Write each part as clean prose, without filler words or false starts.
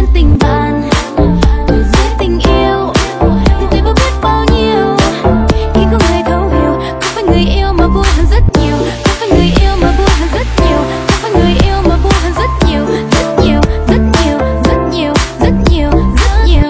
tình bạn, người dưới tình yêu, tôi có biết bao nhiêu. Khi có người thấu hiểu, không phải người yêu mà vui hơn rất nhiều, không phải người yêu mà vui hơn rất nhiều, không phải người yêu mà vui hơn rất nhiều, rất nhiều, rất nhiều, rất nhiều, rất nhiều, rất nhiều.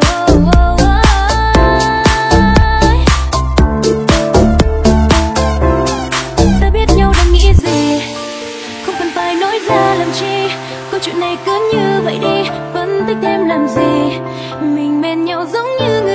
Ta biết nhau đang nghĩ gì, không cần phải nói ra làm chi. Câu chuyện này cứ như vậy đi, phân tích thêm làm gì. Mình bên nhau giống như người